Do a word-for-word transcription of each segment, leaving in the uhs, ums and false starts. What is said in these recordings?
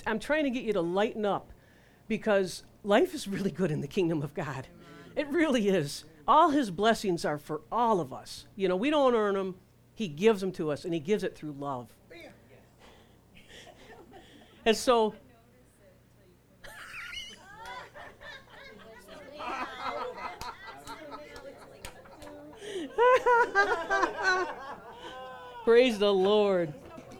I'm trying to get you to lighten up, because life is really good in the kingdom of God. It really is. All his blessings are for all of us. You know, we don't earn them. He gives them to us, and he gives it through love. And so, praise the Lord.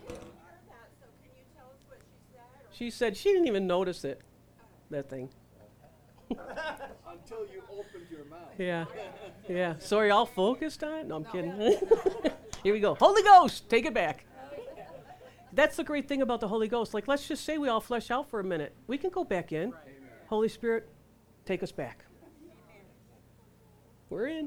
She said she didn't even notice it, that thing. Until you opened your mouth. Yeah, yeah. So are y'all focused on it? No, I'm kidding. Here we go. Holy Ghost, take it back. That's the great thing about the Holy Ghost. Like, let's just say we all flesh out for a minute. We can go back in. Right. Holy Spirit, take us back. Amen. We're in.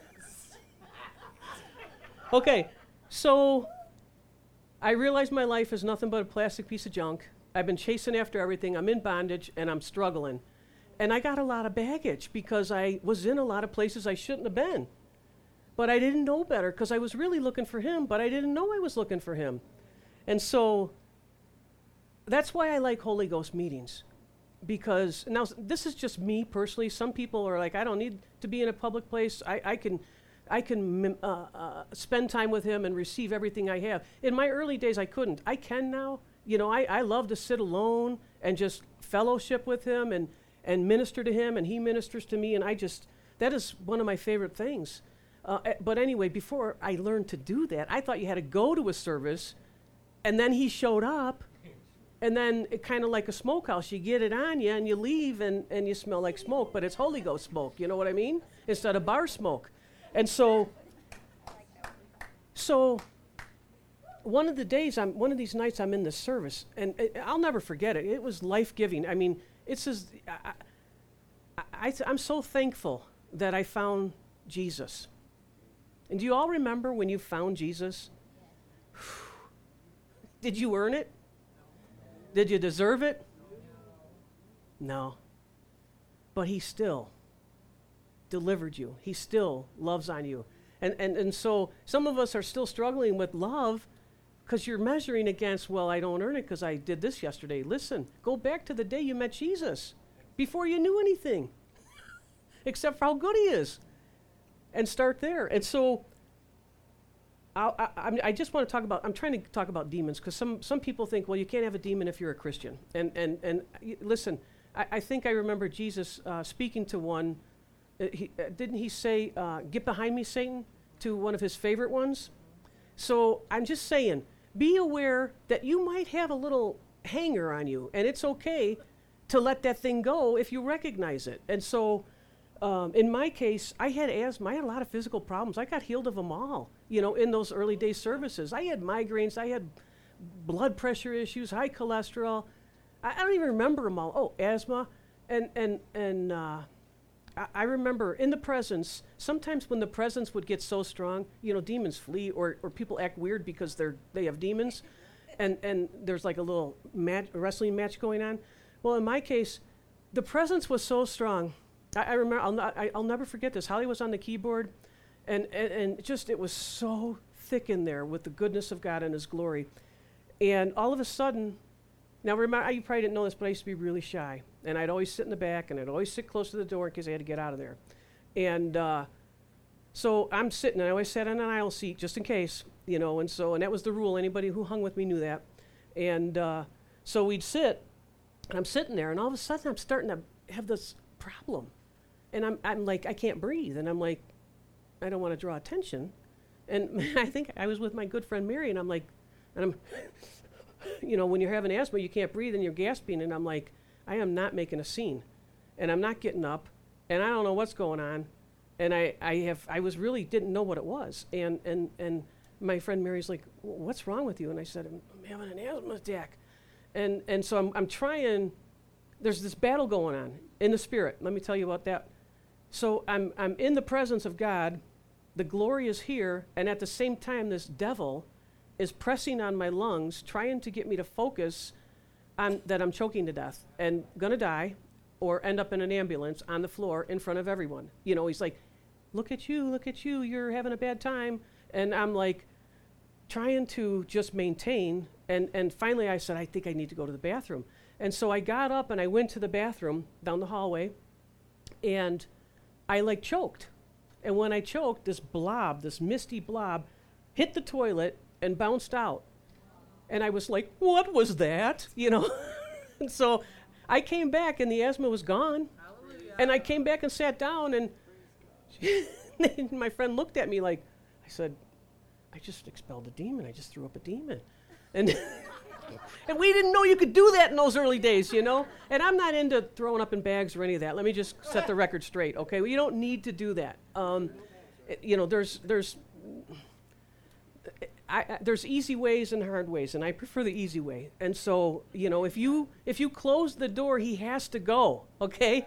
Okay, so I realize my life is nothing but a plastic piece of junk. I've been chasing after everything. I'm in bondage, and I'm struggling. And I got a lot of baggage because I was in a lot of places I shouldn't have been. But I didn't know better because I was really looking for him, but I didn't know I was looking for him. And so that's why I like Holy Ghost meetings. Because, now this is just me personally. Some people are like, I don't need to be in a public place. I, I can I can uh, uh, spend time with him and receive everything I have. In my early days, I couldn't. I can now. You know, I, I love to sit alone and just fellowship with him and, and minister to him, and he ministers to me, and I just, that is one of my favorite things. Uh, but anyway, before I learned to do that, I thought you had to go to a service, and then he showed up, and then it kind of like a smokehouse. You get it on you, and you leave, and, and you smell like smoke, but it's Holy Ghost smoke, you know what I mean? Instead of bar smoke. And so, so one of the days, I'm one of these nights I'm in the service, and it, I'll never forget it. It was life-giving. I mean, it's as, I, I, I, I'm so thankful that I found Jesus. And do you all remember when you found Jesus? Did you earn it? Did you deserve it? No. But he still delivered you. He still loves on you. And, and, and so some of us are still struggling with love because you're measuring against, well, I don't earn it because I did this yesterday. Listen, go back to the day you met Jesus before you knew anything except for how good he is, and start there. And so I, I, I just want to talk about, I'm trying to talk about demons because some, some people think, well, you can't have a demon if you're a Christian. And, and, and y- listen, I, I think I remember Jesus uh, speaking to one. Uh, he, uh, didn't he say, uh, get behind me, Satan, to one of his favorite ones? So I'm just saying, be aware that you might have a little hanger on you, and it's okay to let that thing go if you recognize it. And so um, in my case, I had asthma. I had a lot of physical problems. I got healed of them all, you know, in those early day services. I had migraines. I had blood pressure issues, high cholesterol. I, I don't even remember them all. Oh, asthma. And, and, and, uh, I remember in the presence, sometimes when the presence would get so strong, you know, demons flee, or, or people act weird because they're they have demons, and, and there's like a little mat, a wrestling match going on. Well, in my case, the presence was so strong. I, I remember, I'll, not, I, I'll never forget this. Holly was on the keyboard, and, and, and just it was so thick in there with the goodness of God and his glory. And all of a sudden, now remember, you probably didn't know this, but I used to be really shy. And I'd always sit in the back, and I'd always sit close to the door because I had to get out of there. And uh, so I'm sitting, and I always sat on an aisle seat just in case, you know, and so, and that was the rule. Anybody who hung with me knew that. And uh, so we'd sit, and I'm sitting there, and all of a sudden I'm starting to have this problem. And I'm, I'm like, I can't breathe. And I'm like, I don't want to draw attention. And I think I was with my good friend Mary, and I'm like, and I'm, you know, when you're having asthma, you can't breathe, and you're gasping, and I'm like, I am not making a scene, and I'm not getting up, and I don't know what's going on, and I, I have I was really didn't know what it was, and and and my friend Mary's like, what's wrong with you? And I said, I'm, I'm having an asthma attack, and and so I'm I'm trying. There's this battle going on in the spirit. Let me tell you about that. So I'm I'm in the presence of God, the glory is here, and at the same time, this devil is pressing on my lungs, trying to get me to focus on that I'm choking to death and gonna die or end up in an ambulance on the floor in front of everyone. You know, he's like, look at you, look at you, you're having a bad time. And I'm like trying to just maintain And, and finally I said, I think I need to go to the bathroom. And so I got up and I went to the bathroom down the hallway, and I like choked. And when I choked, this blob, this misty blob, hit the toilet and bounced out. And I was like, what was that? You know? And so I came back and the asthma was gone. Hallelujah. And I came back and sat down, and my friend looked at me like, I said, I just expelled a demon. I just threw up a demon. And and we didn't know you could do that in those early days, you know? And I'm not into throwing up in bags or any of that. Let me just set the record straight, okay? Well, you don't need to do that. Um, it, you know, there's there's I, I, there's easy ways and hard ways, and I prefer the easy way. And so, you know, if you if you close the door, he has to go, okay?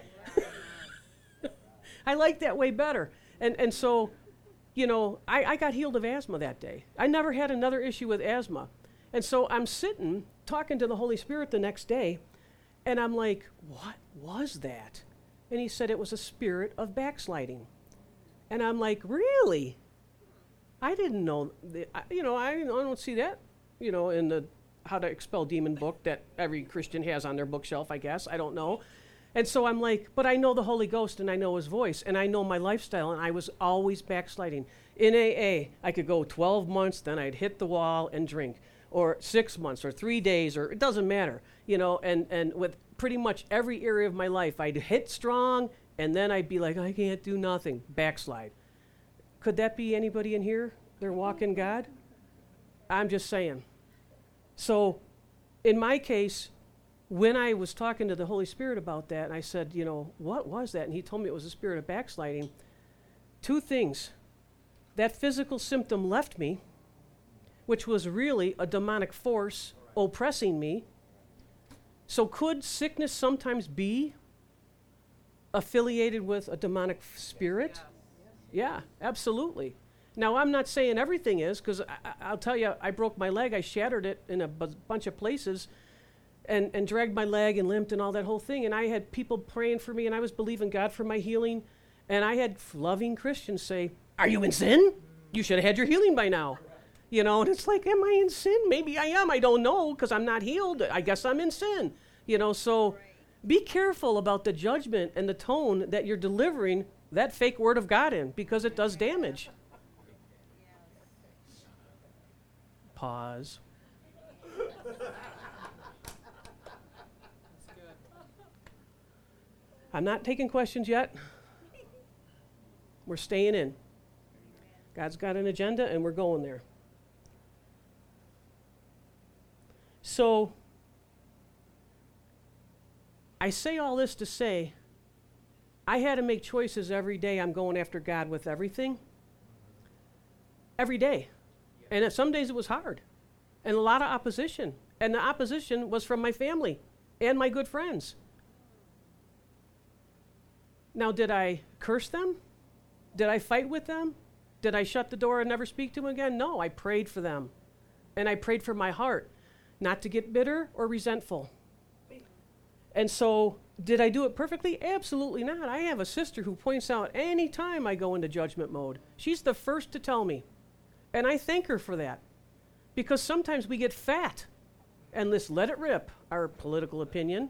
I like that way better. And and so, you know, I, I got healed of asthma that day. I never had another issue with asthma. And so I'm sitting talking to the Holy Spirit the next day, and I'm like, what was that? And he said it was a spirit of backsliding. And I'm like, really? I didn't know, the, I, you know, I, I don't see that, you know, in the How to Expel Demon book that every Christian has on their bookshelf, I guess. I don't know. And so I'm like, but I know the Holy Ghost, and I know his voice, and I know my lifestyle, and I was always backsliding. In A A, I could go twelve months, then I'd hit the wall and drink. Or six months, or three days, or it doesn't matter, you know, and, and with pretty much every area of my life, I'd hit strong, and then I'd be like, I can't do nothing, backslide. Could that be anybody in here? They're walking God? I'm just saying. So, in my case, when I was talking to the Holy Spirit about that, and I said, you know, what was that? And he told me it was a spirit of backsliding. Two things. That physical symptom left me, which was really a demonic force oppressing me. So could sickness sometimes be affiliated with a demonic f- spirit? Yeah, absolutely. Now, I'm not saying everything is, because I'll tell you, I broke my leg. I shattered it in a bu- bunch of places and, and dragged my leg and limped and all that whole thing. And I had people praying for me, and I was believing God for my healing. And I had loving Christians say, are you in sin? You should have had your healing by now. You know, and it's like, am I in sin? Maybe I am. I don't know, because I'm not healed. I guess I'm in sin. You know, so be careful about the judgment and the tone that you're delivering that fake word of God in, because it does damage. Pause. I'm not taking questions yet. We're staying in. God's got an agenda, and we're going there. So, I say all this to say, I had to make choices every day. I'm going after God with everything. Every day. And some days it was hard. And a lot of opposition. And the opposition was from my family and my good friends. Now, did I curse them? Did I fight with them? Did I shut the door and never speak to them again? No, I prayed for them. And I prayed for my heart. Not to get bitter or resentful. And so, did I do it perfectly? Absolutely not. I have a sister who points out any time I go into judgment mode. She's the first to tell me. And I thank her for that. Because sometimes we get fat and let's let it rip, our political opinion.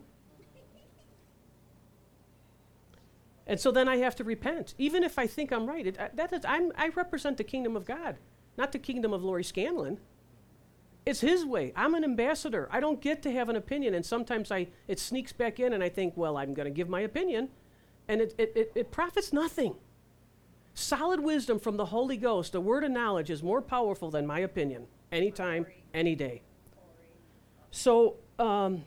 And so then I have to repent. Even if I think I'm right, it, uh, that is, I'm, I represent the kingdom of God, not the kingdom of Lori Scanlon. It's his way. I'm an ambassador. I don't get to have an opinion, and sometimes I it sneaks back in, and I think, well, I'm going to give my opinion, and it, it, it, it profits nothing. Solid wisdom from the Holy Ghost, a word of knowledge, is more powerful than my opinion, anytime, any day. So um,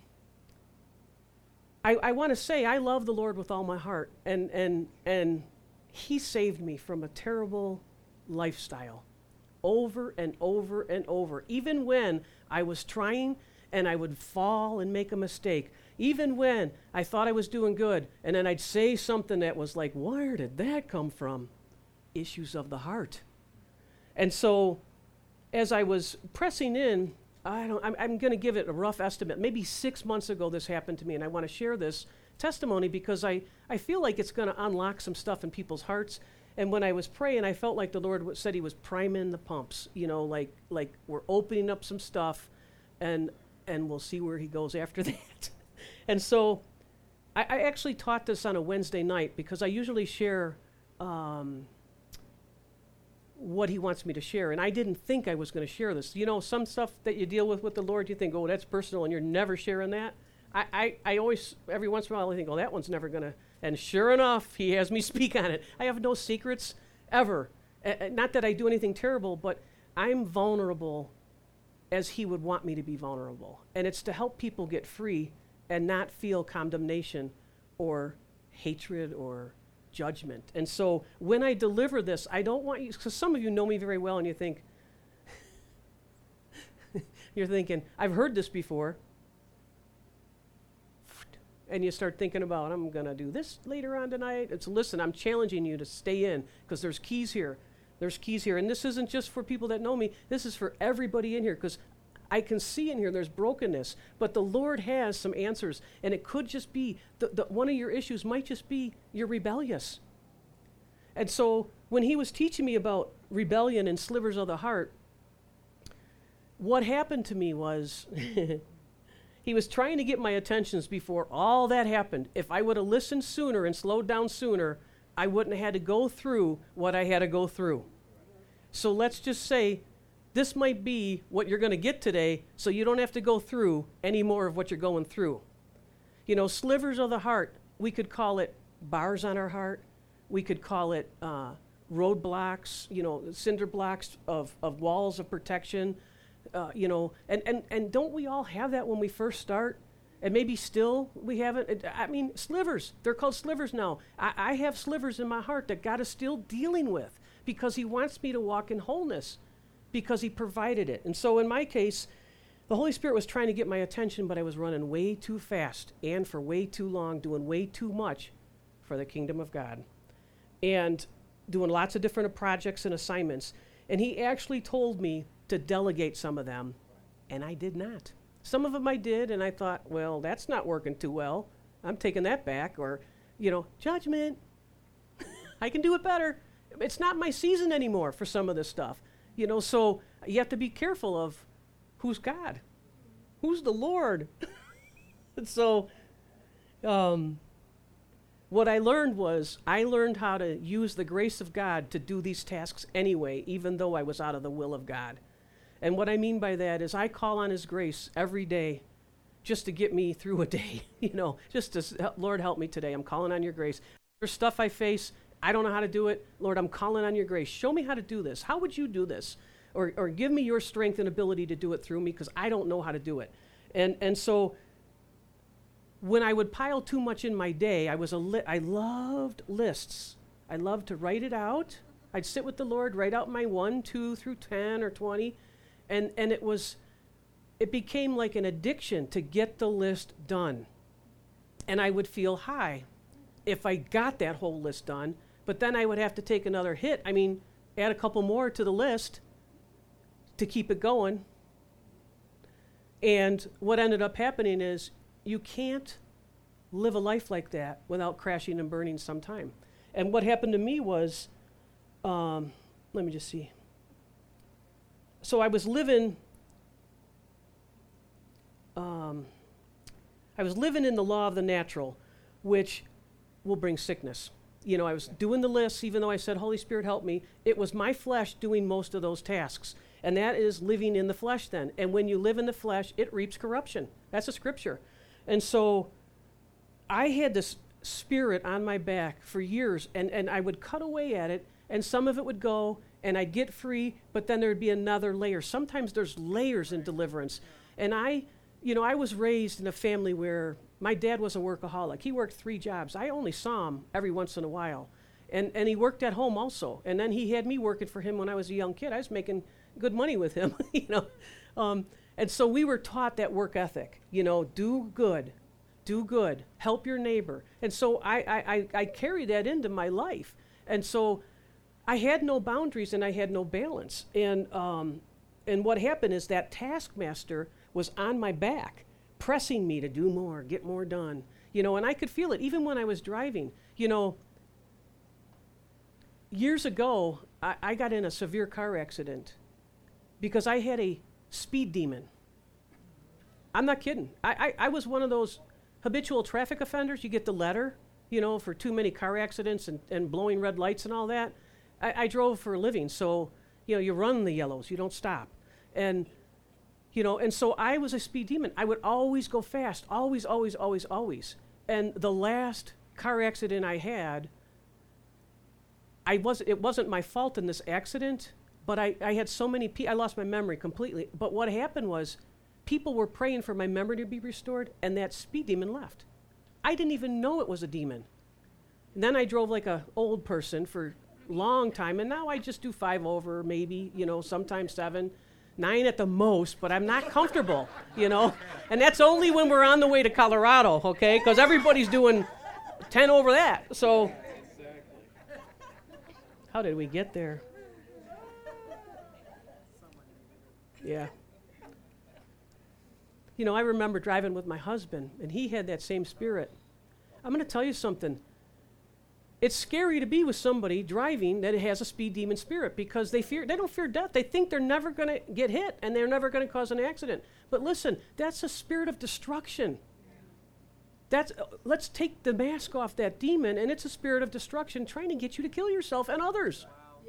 I, I want to say I love the Lord with all my heart, and and and he saved me from a terrible lifestyle. Over and over and over, even when I was trying and I would fall and make a mistake, even when I thought I was doing good, and then I'd say something that was like, where did that come from? Issues of the heart. And so as I was pressing in, I don't, I'm, I'm going to give it a rough estimate. Maybe six months ago this happened to me, and I want to share this testimony because I, I feel like it's going to unlock some stuff in people's hearts. And when I was praying, I felt like the Lord said he was priming the pumps, you know, like like we're opening up some stuff and and we'll see where he goes after that. And so I, I actually taught this on a Wednesday night because I usually share um, what he wants me to share. And I didn't think I was going to share this. You know, some stuff that you deal with with the Lord, you think, oh, that's personal, and you're never sharing that. I, I, I always, every once in a while, I think, oh, that one's never going to. And sure enough, he has me speak on it. I have no secrets ever. Uh, not that I do anything terrible, but I'm vulnerable as he would want me to be vulnerable. And it's to help people get free and not feel condemnation or hatred or judgment. And so when I deliver this, I don't want you, because some of you know me very well and you think, you're thinking, I've heard this before. And you start thinking about, I'm going to do this later on tonight. It's, listen, I'm challenging you to stay in because there's keys here. There's keys here. And this isn't just for people that know me. This is for everybody in here because I can see in here there's brokenness. But the Lord has some answers. And it could just be, the, the, one of your issues might just be you're rebellious. And so when he was teaching me about rebellion and slivers of the heart, what happened to me was he was trying to get my attentions before all that happened. If I would have listened sooner and slowed down sooner, I wouldn't have had to go through what I had to go through. So let's just say this might be what you're going to get today, so you don't have to go through any more of what you're going through. You know, slivers of the heart, we could call it bars on our heart. We could call it uh, roadblocks, you know, cinder blocks of, of walls of protection. Uh, you know, and, and, and don't we all have that when we first start? And maybe still we haven't. It, I mean, slivers. They're called slivers now. I, I have slivers in my heart that God is still dealing with because he wants me to walk in wholeness because he provided it. And so in my case, the Holy Spirit was trying to get my attention, but I was running way too fast and for way too long, doing way too much for the kingdom of God and doing lots of different projects and assignments. And he actually told me to delegate some of them, and I did not. Some of them I did, and I thought, well, that's not working too well. I'm taking that back, or, you know, judgment. I can do it better. It's not my season anymore for some of this stuff. You know, so you have to be careful of who's God, who's the Lord. And so um, what I learned was I learned how to use the grace of God to do these tasks anyway, even though I was out of the will of God. And what I mean by that is I call on his grace every day just to get me through a day, you know, just to, Lord, help me today. I'm calling on your grace. There's stuff I face. I don't know how to do it. Lord, I'm calling on your grace. Show me how to do this. How would you do this? Or, or give me your strength and ability to do it through me because I don't know how to do it. And, and so when I would pile too much in my day, I was a li- I loved lists. I loved to write it out. I'd sit with the Lord, write out my one, two through ten or twenty. And and it was, it became like an addiction to get the list done. And I would feel high if I got that whole list done, but then I would have to take another hit. I mean, add a couple more to the list to keep it going. And what ended up happening is you can't live a life like that without crashing and burning sometime. And what happened to me was, um, let me just see. So I was living, um, I was living in the law of the natural, which will bring sickness. You know, I was doing the lists, even though I said, Holy Spirit, help me. It was my flesh doing most of those tasks. And that is living in the flesh then. And when you live in the flesh, it reaps corruption. That's a scripture. And so I had this spirit on my back for years, and, and I would cut away at it, and some of it would go, and I'd get free, but then there'd be another layer. Sometimes there's layers in deliverance. And I, you know, I was raised in a family where my dad was a workaholic. He worked three jobs. I only saw him every once in a while. And and he worked at home also. And then he had me working for him when I was a young kid. I was making good money with him, you know. Um, and so we were taught that work ethic, you know, do good, do good, help your neighbor. And so I, I, I, I carry that into my life. And so I had no boundaries and I had no balance. And um, and what happened is that taskmaster was on my back, pressing me to do more, get more done. You know, and I could feel it even when I was driving. You know, years ago, I, I got in a severe car accident because I had a speed demon. I'm not kidding. I, I, I was one of those habitual traffic offenders. You get the letter, you know, for too many car accidents and, and blowing red lights and all that. I, I drove for a living, so, you know, you run the yellows. You don't stop. And, you know, and so I was a speed demon. I would always go fast, always, always, always, always. And the last car accident I had, I was, it wasn't my fault in this accident, but I, I had so many people, I lost my memory completely. But what happened was people were praying for my memory to be restored, and that speed demon left. I didn't even know it was a demon. And then I drove like an old person for a long time, and now I just do five over, maybe, you know, sometimes seven, nine at the most, but I'm not comfortable, you know. And that's only when we're on the way to Colorado, okay, because everybody's doing ten over that. So how did we get there? Yeah. You know, I remember driving with my husband, and he had that same spirit. I'm going to tell you something. It's scary to be with somebody driving that has a speed demon spirit because they fear, they don't fear death. They think they're never going to get hit and they're never going to cause an accident. But listen, that's a spirit of destruction. That's uh, let's take the mask off that demon, and it's a spirit of destruction trying to get you to kill yourself and others. Wow. Yeah.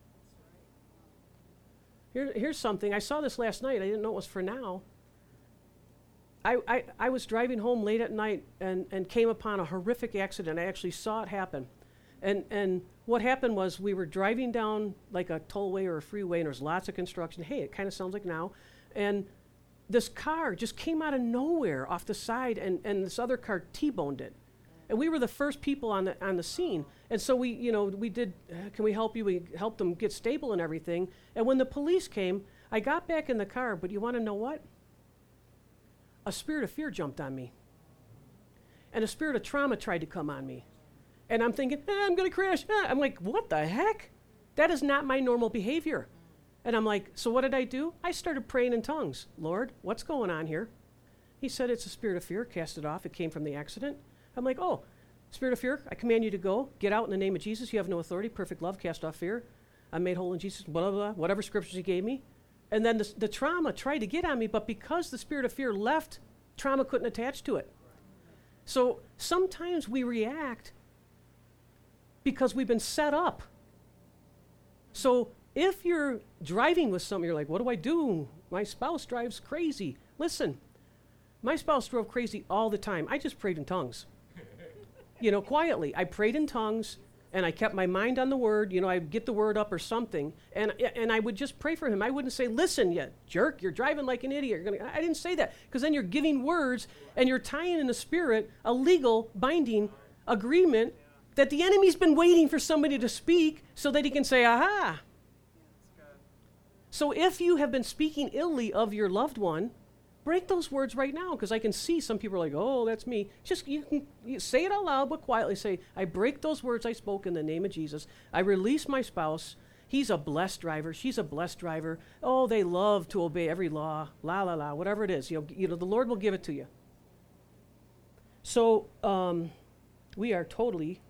Here, here's something. I saw this last night. I didn't know it was for now. I, I, I was driving home late at night and, and came upon a horrific accident. I actually saw it happen. And and what happened was we were driving down like a tollway or a freeway, and there's lots of construction. Hey, it kind of sounds like now. And this car just came out of nowhere off the side, and, and this other car T-boned it. And we were the first people on the on the scene. And so we, you know, we did, uh, can we help you? We helped them get stable and everything. And when the police came, I got back in the car, but you want to know what? A spirit of fear jumped on me. And a spirit of trauma tried to come on me. And I'm thinking, eh, I'm going to crash. Eh. I'm like, what the heck? That is not my normal behavior. And I'm like, so what did I do? I started praying in tongues. Lord, what's going on here? He said, it's a spirit of fear. Cast it off. It came from the accident. I'm like, oh, spirit of fear, I command you to go. Get out in the name of Jesus. You have no authority. Perfect love. Cast off fear. I'm made whole in Jesus. Blah, blah, blah. Whatever scriptures he gave me. And then the, the trauma tried to get on me, but because the spirit of fear left, trauma couldn't attach to it. So sometimes we react because we've been set up. So if you're driving with something, you're like, what do I do? My spouse drives crazy. Listen, my spouse drove crazy all the time. I just prayed in tongues. You know, quietly. I prayed in tongues. And I kept my mind on the word. You know, I'd get the word up or something. And and I would just pray for him. I wouldn't say, listen, you jerk, you're driving like an idiot. You're gonna, I didn't say that. Because then you're giving words and you're tying in the spirit a legal binding agreement that the enemy's been waiting for somebody to speak so that he can say, aha. So if you have been speaking illy of your loved one, break those words right now, because I can see some people are like, oh, that's me. Just you can you say it out loud, but quietly say, I break those words I spoke in the name of Jesus. I release my spouse. He's a blessed driver. She's a blessed driver. Oh, they love to obey every law, la, la, la, whatever it is. You know, you know the Lord will give it to you. So um, we are totally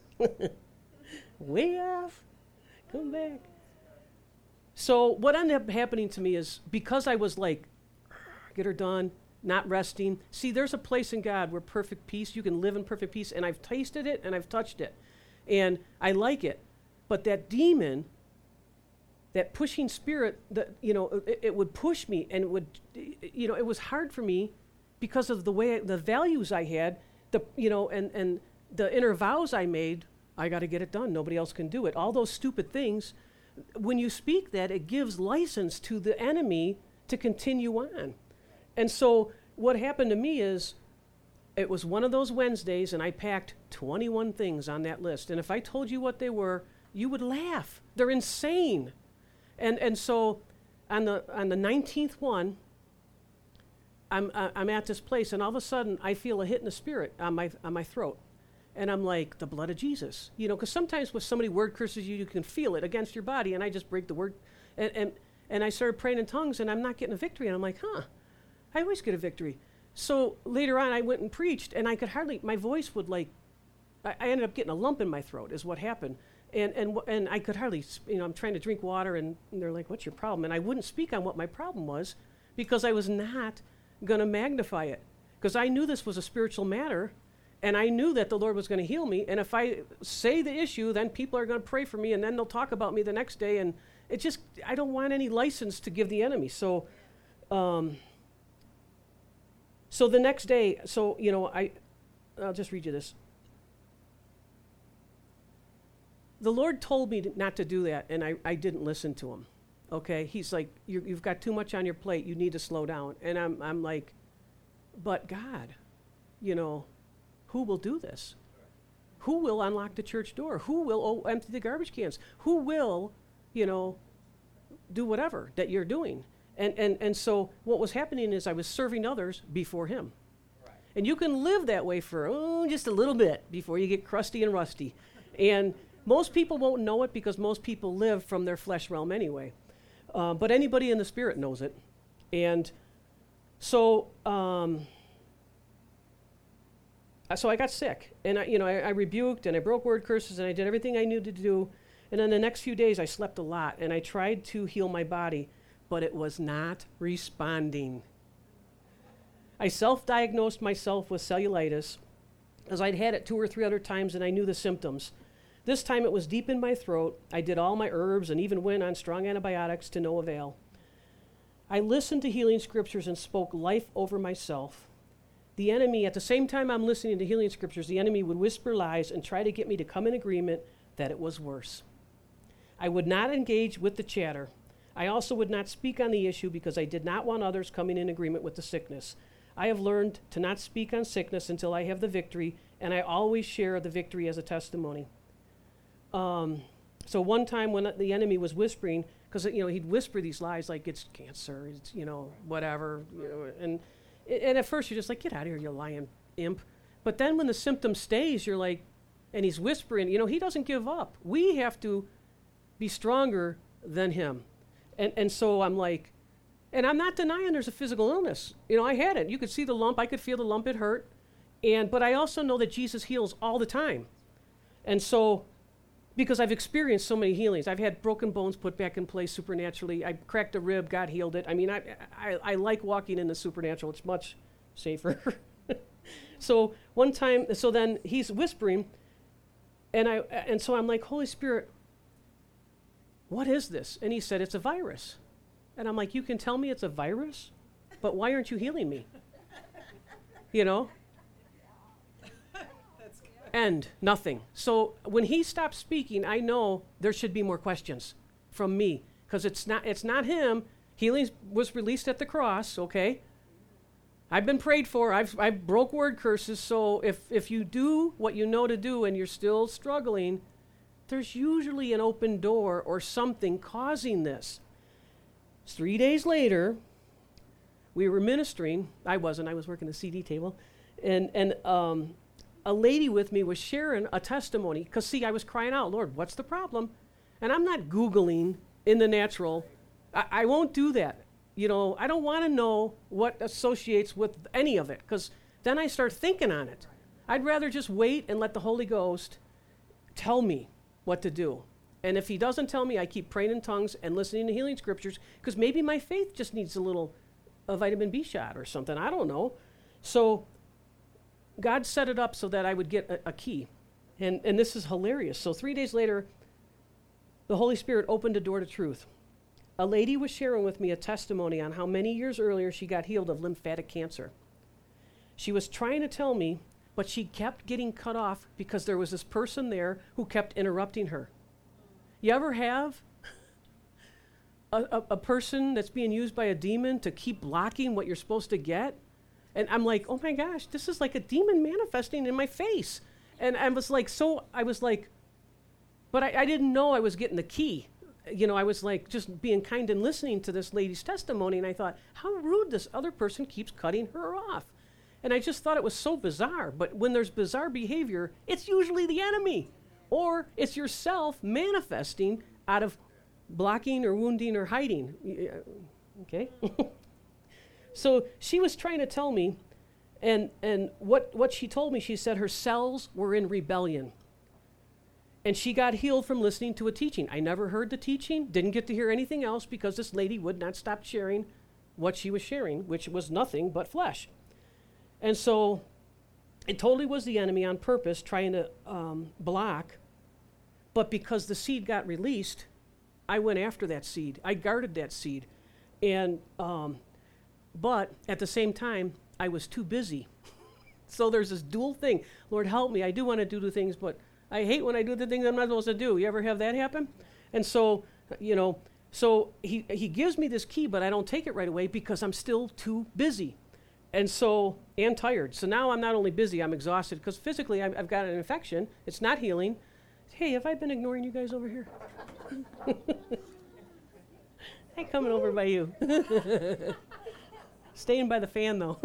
way off. Come back. So what ended up happening to me is because I was like, get her done, not resting. See, there's a place in God where perfect peace, you can live in perfect peace, and I've tasted it and I've touched it. And I like it. But that demon, that pushing spirit, that, you know, it, it would push me, and it would, you know, it was hard for me because of the way, I, the values I had, the, you know, and, and the inner vows I made. I got to get it done. Nobody else can do it. All those stupid things. When you speak that, it gives license to the enemy to continue on. And so what happened to me is it was one of those Wednesdays, and I packed twenty-one things on that list. And if I told you what they were, you would laugh. They're insane. And and so on the on the nineteenth one, I'm uh, I'm at this place, and all of a sudden I feel a hit in the spirit on my on my throat. And I'm like, the blood of Jesus. You know, because sometimes when somebody word curses you, you can feel it against your body, and I just break the word. And, and, and I started praying in tongues, and I'm not getting a victory. And I'm like, huh, I always get a victory. So later on, I went and preached, and I could hardly, my voice would like, I, I ended up getting a lump in my throat is what happened. And, and, and I could hardly, you know, I'm trying to drink water, and, and they're like, what's your problem? And I wouldn't speak on what my problem was because I was not going to magnify it because I knew this was a spiritual matter, and I knew that the Lord was going to heal me. And if I say the issue, then people are going to pray for me, and then they'll talk about me the next day. And it just, I don't want any license to give the enemy. So, um, so the next day, so, you know, I, I'll just read you this. The Lord told me to not to do that, and I, I didn't listen to him. Okay, he's like, You're, you've got too much on your plate. You need to slow down. And I'm, I'm like, but God, you know, who will do this? Who will unlock the church door? Who will oh, empty the garbage cans? Who will, you know, do whatever that you're doing? And and and so what was happening is I was serving others before him. Right. And you can live that way for oh, just a little bit before you get crusty and rusty. And most people won't know it because most people live from their flesh realm anyway. Uh, but anybody in the spirit knows it. And so um, so I got sick. And I, you know, I, I rebuked and I broke word curses and I did everything I knew to do. And then the next few days I slept a lot and I tried to heal my body, but it was not responding. I self-diagnosed myself with cellulitis as I'd had it two or three other times and I knew the symptoms. This time it was deep in my throat. I did all my herbs and even went on strong antibiotics to no avail. I listened to healing scriptures and spoke life over myself. The enemy, at the same time I'm listening to healing scriptures, the enemy would whisper lies and try to get me to come in agreement that it was worse. I would not engage with the chatter. I also would not speak on the issue because I did not want others coming in agreement with the sickness. I have learned to not speak on sickness until I have the victory, and I always share the victory as a testimony. Um, so one time when the enemy was whispering, because you know he'd whisper these lies like it's cancer, it's you know whatever, you know, and and at first you're just like, get out of here, you lying imp. But then when the symptom stays, you're like, and he's whispering, you know, he doesn't give up. We have to be stronger than him, and and so I'm like, and I'm not denying there's a physical illness. You know, I had it. You could see the lump. I could feel the lump. It hurt, and but I also know that Jesus heals all the time, and so. Because I've experienced so many healings. I've had broken bones put back in place supernaturally. I cracked a rib, God healed it. I mean, I I, I like walking in the supernatural. It's much safer. So one time, so then he's whispering, and I and so I'm like, Holy Spirit, what is this? And he said, it's a virus. And I'm like, you can tell me it's a virus, but why aren't you healing me? You know? End. Nothing. So when he stops speaking, I know there should be more questions from me because it's not it's not him. Healing was released at the cross, okay? I've been prayed for. I've I've broke word curses. So if if you do what you know to do and you're still struggling, there's usually an open door or something causing this. Three days later, we were ministering. I wasn't. I was working the C D table, and and um. a lady with me was sharing a testimony because, see, I was crying out, Lord, what's the problem? And I'm not Googling in the natural. I, I won't do that. You know, I don't want to know what associates with any of it because then I start thinking on it. I'd rather just wait and let the Holy Ghost tell me what to do. And if he doesn't tell me, I keep praying in tongues and listening to healing scriptures because maybe my faith just needs a little a vitamin B shot or something. I don't know. So God set it up so that I would get a, a key. And, and this is hilarious. So three days later, the Holy Spirit opened a door to truth. A lady was sharing with me a testimony on how many years earlier she got healed of lymphatic cancer. She was trying to tell me, but she kept getting cut off because there was this person there who kept interrupting her. You ever have a, a, a person that's being used by a demon to keep blocking what you're supposed to get? And I'm like, oh my gosh, this is like a demon manifesting in my face. And I was like, so I was like, but I, I didn't know I was getting the key. You know, I was like just being kind and listening to this lady's testimony. And I thought, how rude this other person keeps cutting her off. And I just thought it was so bizarre. But when there's bizarre behavior, it's usually the enemy. Or it's yourself manifesting out of blocking or wounding or hiding. Okay? So she was trying to tell me, and and what, what she told me, she said her cells were in rebellion. And she got healed from listening to a teaching. I never heard the teaching, didn't get to hear anything else because this lady would not stop sharing what she was sharing, which was nothing but flesh. And so it totally was the enemy on purpose trying to um, block. But because the seed got released, I went after that seed. I guarded that seed. And um, but at the same time, I was too busy. So there's this dual thing. Lord, help me. I do want to do the things, but I hate when I do the things I'm not supposed to do. You ever have that happen? And so, you know, so he, he gives me this key, but I don't take it right away because I'm still too busy. And so, and tired. So now I'm not only busy, I'm exhausted because physically I've, I've got an infection. It's not healing. Hey, have I been ignoring you guys over here? I'm coming over by you. Staying by the fan, though.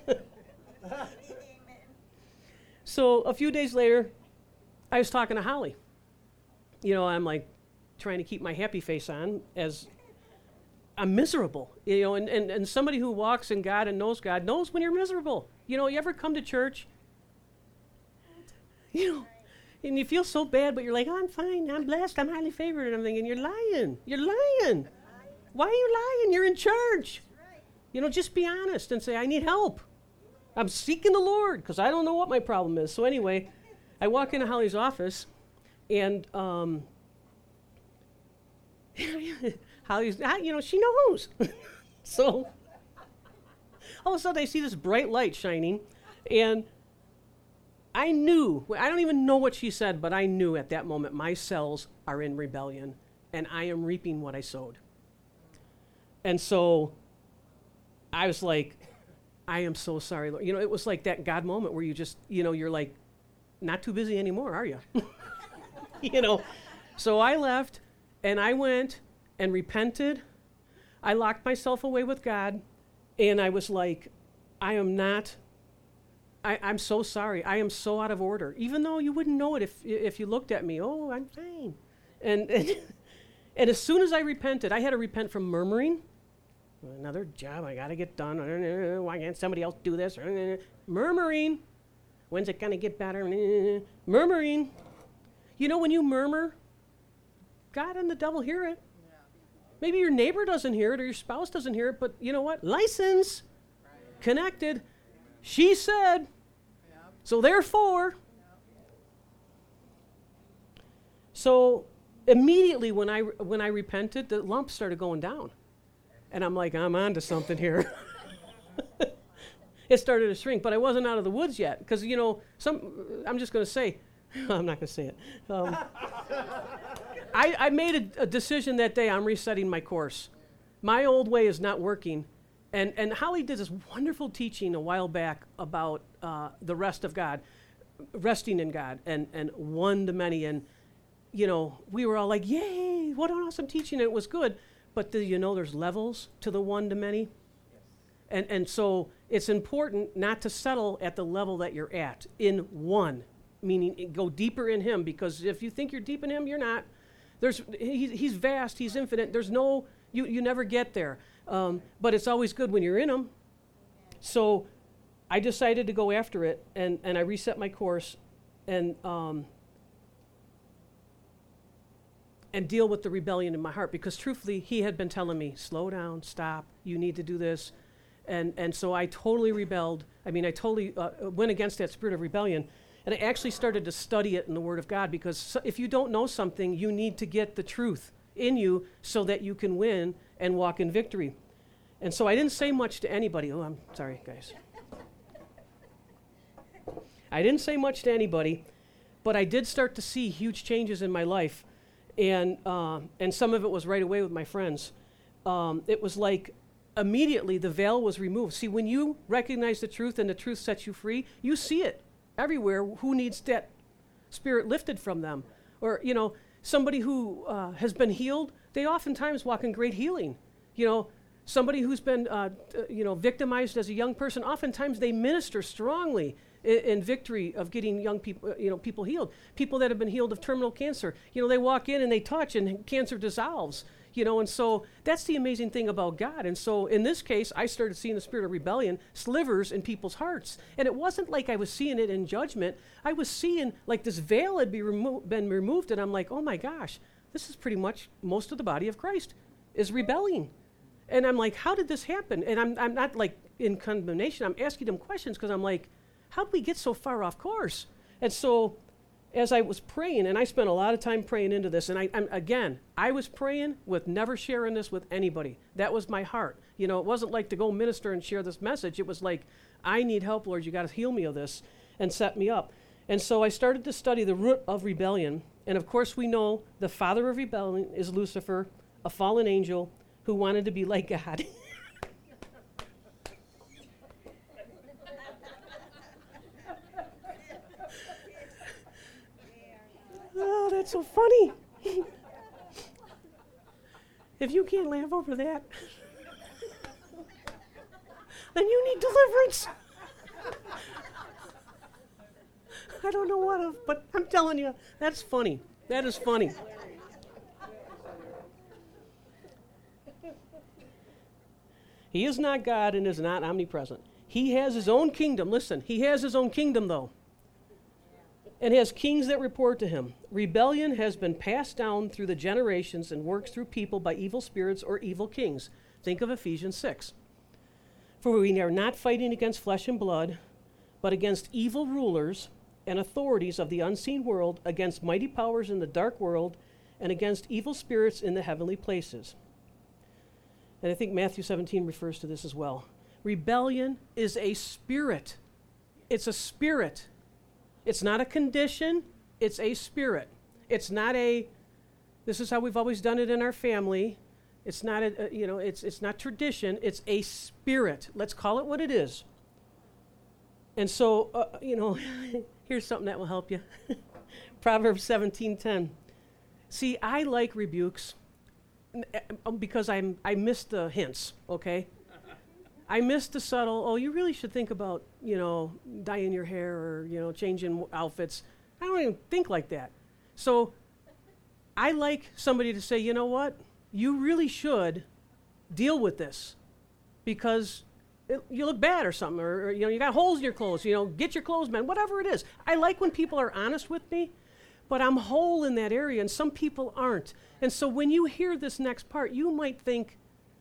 So a few days later, I was talking to Holly. You know, I'm like trying to keep my happy face on as I'm miserable. You know, and, and, and somebody who walks in God and knows God knows when you're miserable. You know, you ever come to church, you know, and you feel so bad, but you're like, oh, I'm fine, I'm blessed, I'm highly favored, and I'm thinking, you're lying. You're lying. Why are you lying? You're in church. You know, just be honest and say, I need help. I'm seeking the Lord because I don't know what my problem is. So anyway, I walk into Holly's office, and um, Holly's, you know, she knows. So all of a sudden I see this bright light shining, and I knew, I don't even know what she said, but I knew at that moment my cells are in rebellion, and I am reaping what I sowed. And so I was like, I am so sorry, Lord. You know, it was like that God moment where you just, you know, you're like, not too busy anymore, are you? You know, so I left, and I went and repented. I locked myself away with God, and I was like, I am not, I, I'm so sorry. I am so out of order. Even though you wouldn't know it if if you looked at me. Oh, I'm fine. And, and, and as soon as I repented, I had to repent from murmuring. Another job I got to get done. Why can't somebody else do this? Murmuring. When's it going to get better? Murmuring. You know, when you murmur, God and the devil hear it. Yeah. Maybe your neighbor doesn't hear it or your spouse doesn't hear it, but you know what? License. Right. Connected. She said. Yeah. So therefore. Yeah. So immediately when I when I repented, the lump started going down. And I'm like, I'm on to something here. It started to shrink, but I wasn't out of the woods yet. Because, you know, some. I'm just going to say, I'm not going to say it. Um, I, I made a, a decision that day, I'm resetting my course. My old way is not working. And, and Holly did this wonderful teaching a while back about uh, the rest of God, resting in God, and, and one to many. And, you know, we were all like, yay, what an awesome teaching. And it was good. But do you know there's levels to the one to many? Yes. And and so it's important not to settle at the level that you're at in one, meaning go deeper in him, because if you think you're deep in him, you're not. There's he, he's vast, he's infinite. There's no, you, you never get there. Um, but it's always good when you're in him. So I decided to go after it, and, and I reset my course, and um, and deal with the rebellion in my heart, because truthfully, he had been telling me, slow down, stop, you need to do this. And and so I totally rebelled. I mean, I totally uh, went against that spirit of rebellion. And I actually started to study it in the Word of God, because so if you don't know something, you need to get the truth in you so that you can win and walk in victory. And so I didn't say much to anybody. Oh, I'm sorry, guys. I didn't say much to anybody, but I did start to see huge changes in my life. And uh, and some of it was right away with my friends. Um, it was like immediately the veil was removed. See, when you recognize the truth and the truth sets you free, you see it everywhere. Who needs that spirit lifted from them? Or, you know, somebody who uh, has been healed, they oftentimes walk in great healing. You know, somebody who's been, uh, uh, you know, victimized as a young person, oftentimes they minister strongly in, in victory of getting young people, you know, people healed. People that have been healed of terminal cancer, you know, they walk in and they touch and cancer dissolves, you know, and so that's the amazing thing about God. And so in this case, I started seeing the spirit of rebellion slivers in people's hearts. And it wasn't like I was seeing it in judgment. I was seeing like this veil had be remo- been removed, and I'm like, oh my gosh, this is pretty much most of the body of Christ is rebelling. And I'm like, how did this happen? And I'm, I'm not like in condemnation. I'm asking them questions because I'm like, how did we get so far off course? And so as I was praying, and I spent a lot of time praying into this, and I, I'm, again, I was praying with never sharing this with anybody. That was my heart. You know, it wasn't like to go minister and share this message. It was like, I need help, Lord. You got to heal me of this and set me up. And so I started to study the root of rebellion. And of course, we know the father of rebellion is Lucifer, a fallen angel who wanted to be like God. Oh, that's so funny. If you can't laugh over that, then you need deliverance. I don't know what, of, but I'm telling you, that's funny. That is funny. He is not God and is not omnipresent. He has his own kingdom. Listen, he has his own kingdom, though, and has kings that report to him. Rebellion has been passed down through the generations and works through people by evil spirits or evil kings. Think of Ephesians six. For we are not fighting against flesh and blood, but against evil rulers and authorities of the unseen world, against mighty powers in the dark world, and against evil spirits in the heavenly places. And I think Matthew seventeen refers to this as well. Rebellion is a spirit. It's a spirit. It's not a condition. It's a spirit. It's not a, this is how we've always done it in our family. It's not a, a you know, it's it's not tradition. It's a spirit. Let's call it what it is. And so, uh, you know, here's something that will help you. Proverbs seventeen ten. See, I like rebukes because I'm I miss the hints, okay? I miss the subtle, oh, you really should think about, you know, dyeing your hair or, you know, changing outfits. I don't even think like that. So I like somebody to say, you know what? You really should deal with this because it, you look bad or something, or, or, you know, you got holes in your clothes, you know, get your clothes, man, whatever it is. I like when people are honest with me, but I'm whole in that area, and some people aren't. And so when you hear this next part, you might think,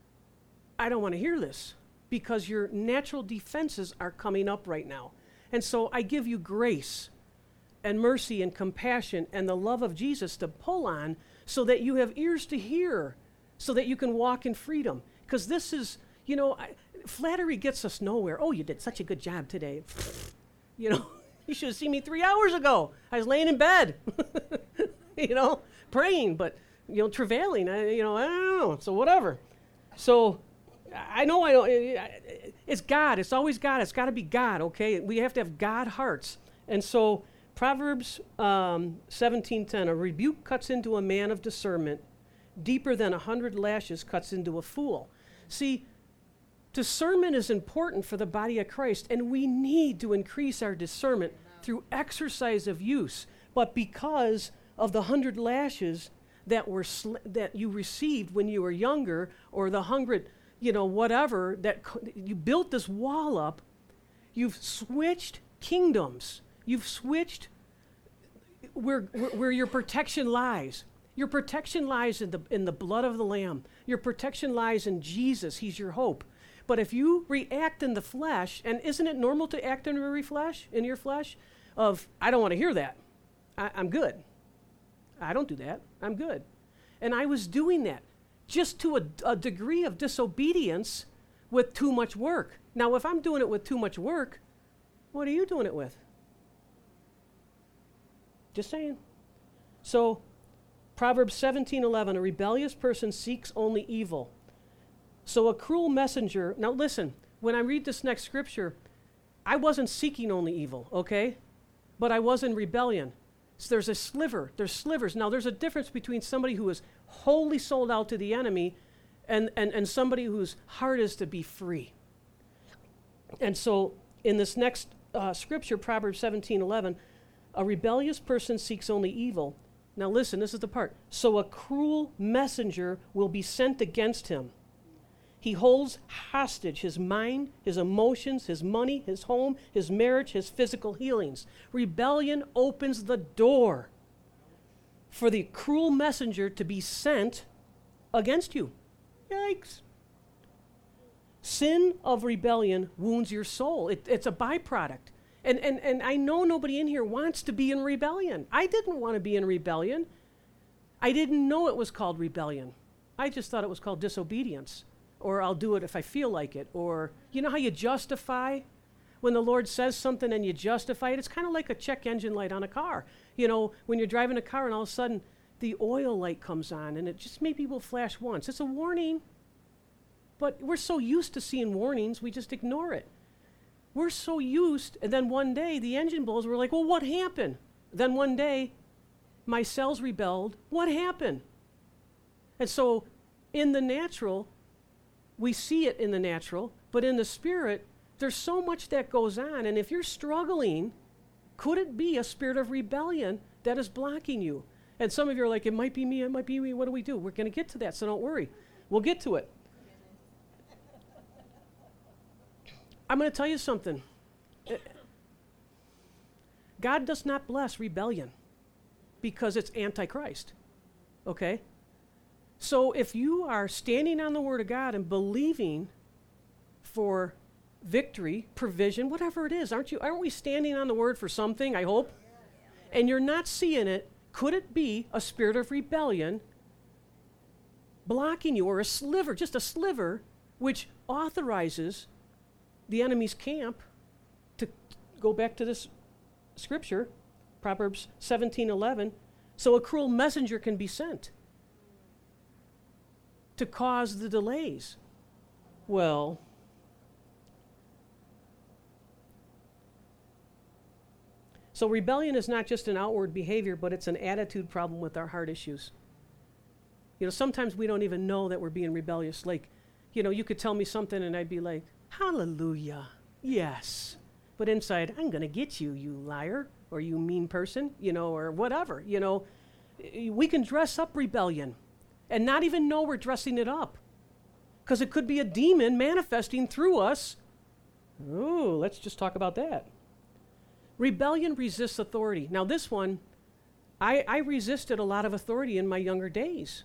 I don't want to hear this, because your natural defenses are coming up right now. And so I give you grace and mercy and compassion and the love of Jesus to pull on so that you have ears to hear, so that you can walk in freedom. Because this is, you know, I, flattery gets us nowhere. Oh, you did such a good job today. You know, you should have seen me three hours ago. I was laying in bed, you know, praying, but, you know, travailing, I, you know, I don't know, so whatever. So I know I don't, it's God. It's always God. It's got to be God, okay? We have to have God hearts. And so Proverbs um, seventeen ten, a rebuke cuts into a man of discernment, deeper than a hundred lashes cuts into a fool. See, discernment is important for the body of Christ, and we need to increase our discernment through exercise of use. But because of the hundred lashes that were sl- that you received when you were younger, or the hundred, you know, whatever, that co- you built this wall up, you've switched kingdoms. You've switched where, where, where your protection lies. Your protection lies in the, in the blood of the Lamb. Your protection lies in Jesus. He's your hope. But if you react in the flesh, and isn't it normal to act in your flesh, in your flesh, of, I don't want to hear that. I, I'm good. I don't do that. I'm good. And I was doing that just to a, a degree of disobedience with too much work. Now, if I'm doing it with too much work, what are you doing it with? Just saying. So, Proverbs seventeen eleven, a rebellious person seeks only evil. So a cruel messenger, now listen, when I read this next scripture, I wasn't seeking only evil, okay? But I was in rebellion. So there's a sliver, there's slivers. Now there's a difference between somebody who is wholly sold out to the enemy and, and, and somebody whose heart is to be free. And so in this next uh, scripture, Proverbs seventeen eleven, a rebellious person seeks only evil. Now listen, this is the part. So a cruel messenger will be sent against him. He holds hostage his mind, his emotions, his money, his home, his marriage, his physical healings. Rebellion opens the door for the cruel messenger to be sent against you. Yikes. Sin of rebellion wounds your soul. It, it's a byproduct. And, and, and I know nobody in here wants to be in rebellion. I didn't want to be in rebellion. I didn't know it was called rebellion. I just thought it was called disobedience. Or I'll do it if I feel like it. Or, you know how you justify? When the Lord says something and you justify it, it's kind of like a check engine light on a car. You know, when you're driving a car and all of a sudden the oil light comes on and it just maybe will flash once. It's a warning. But we're so used to seeing warnings, we just ignore it. We're so used, and then one day the engine blows, we're like, well, what happened? Then one day, my cells rebelled. What happened? And so in the natural, we see it in the natural, but in the spirit, there's so much that goes on. And if you're struggling, could it be a spirit of rebellion that is blocking you? And some of you are like, it might be me, it might be me, what do we do? We're going to get to that, so don't worry. We'll get to it. I'm going to tell you something. God does not bless rebellion because it's antichrist, okay? So if you are standing on the Word of God and believing for victory, provision, whatever it is, aren't you? Aren't we standing on the Word for something, I hope? And you're not seeing it, could it be a spirit of rebellion blocking you, or a sliver, just a sliver, which authorizes the enemy's camp to go back to this scripture, Proverbs seventeen eleven, so a cruel messenger can be sent to cause the delays. Well, so rebellion is not just an outward behavior, but it's an attitude problem with our heart issues. You know, sometimes we don't even know that we're being rebellious. Like, you know, you could tell me something and I'd be like, hallelujah, yes. But inside, I'm going to get you, you liar, or you mean person, you know, or whatever. You know, we can dress up rebellion and not even know we're dressing it up, because it could be a demon manifesting through us. Oh, let's just talk about that. Rebellion resists authority. Now this one, I, I resisted a lot of authority in my younger days.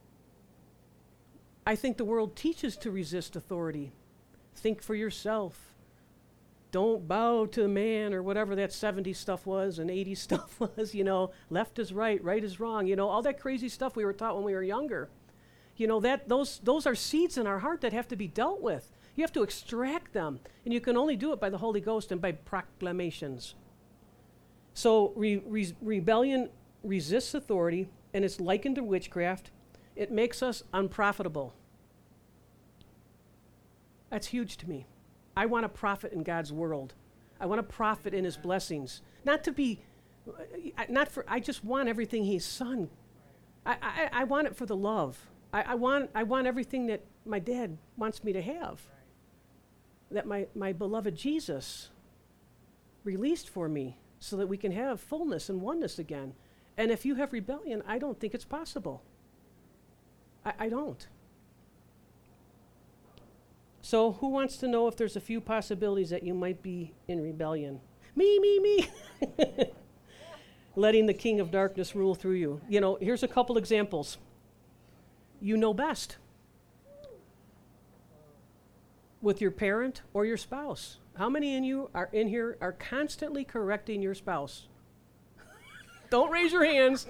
I think the world teaches to resist authority. Think for yourself. Don't bow to man, or whatever that seventies stuff was and eighties stuff was, you know, left is right, right is wrong, you know, all that crazy stuff we were taught when we were younger. You know, that those those are seeds in our heart that have to be dealt with. You have to extract them, and you can only do it by the Holy Ghost and by proclamations. So re, re, rebellion resists authority, and it's likened to witchcraft. It makes us unprofitable. That's huge to me. I want to profit in God's world. I want to profit in his blessings. Not to be, not for, I just want everything he's son. I, I, I want it for the love. I, I want I want everything that my dad wants me to have. That my, my beloved Jesus released for me, so that we can have fullness and oneness again. And if you have rebellion, I don't think it's possible. I, I don't. So who wants to know if there's a few possibilities that you might be in rebellion? Me, me, me. Letting the king of darkness rule through you. You know, here's a couple examples. You know best. With your parent or your spouse. How many in you are in here are constantly correcting your spouse? Don't raise your hands.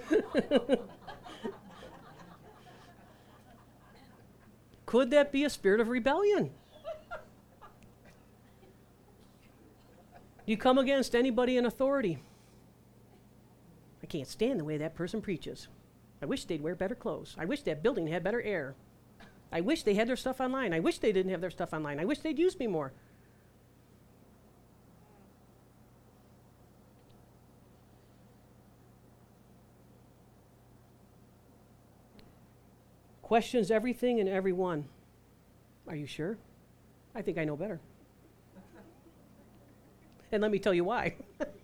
Could that be a spirit of rebellion? You come against anybody in authority. I can't stand the way that person preaches. I wish they'd wear better clothes. I wish that building had better air. I wish they had their stuff online. I wish they didn't have their stuff online. I wish they'd use me more. Questions everything and everyone. Are you sure? I think I know better. And let me tell you why.